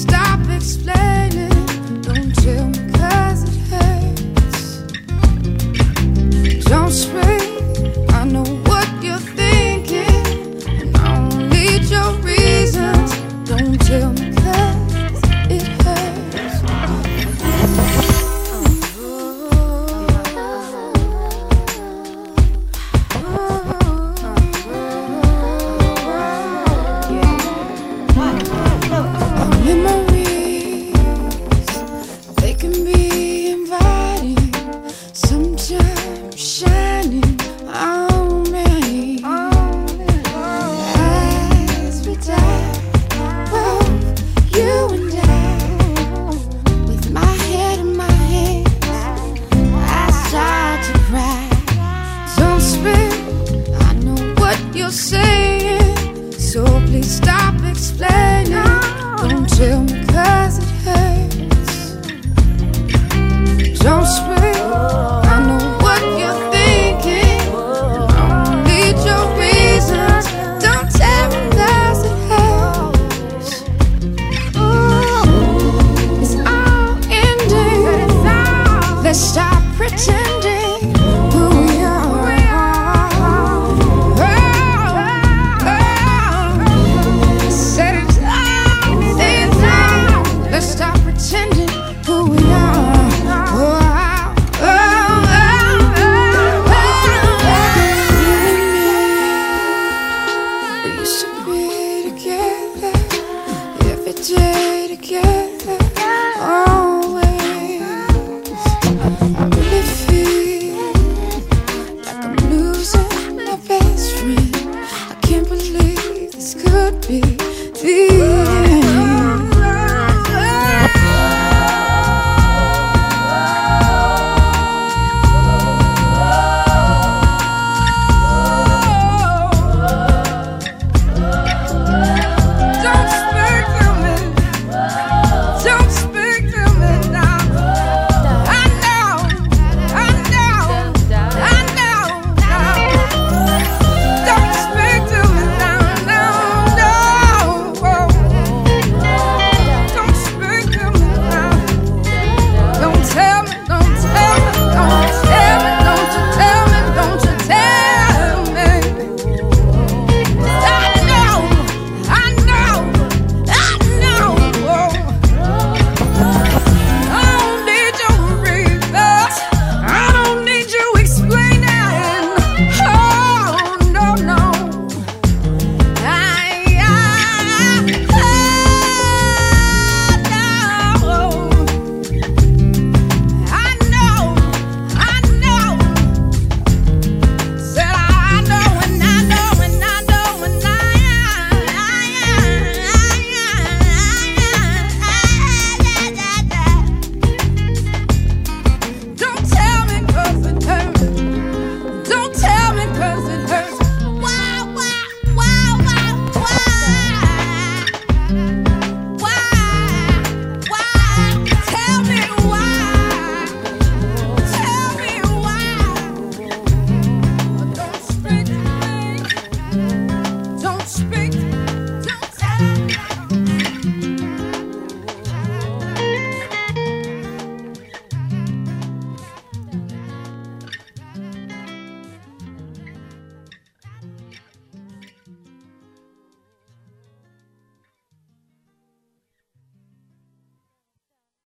stop explaining. Don't tell me 'cause it hurts. Don't scream, I know what you're thinking, and I don't need your reasons. Don't tell me 'cause it hurts. Memories, they can be inviting, sometimes shining on me. As we die, both you and I, with my head in my hands, I start to cry. Don't speak, I know what you're saying, so please stop explaining. Don't tell me 'cause it hurts. Don't scream, I know what you're thinking, I don't need your reasons. Don't tell me 'cause it hurts. It's all ending. Let's stop pretending who we are. Said it's let's stop pretending who we are. You and me, we used to be together every day together.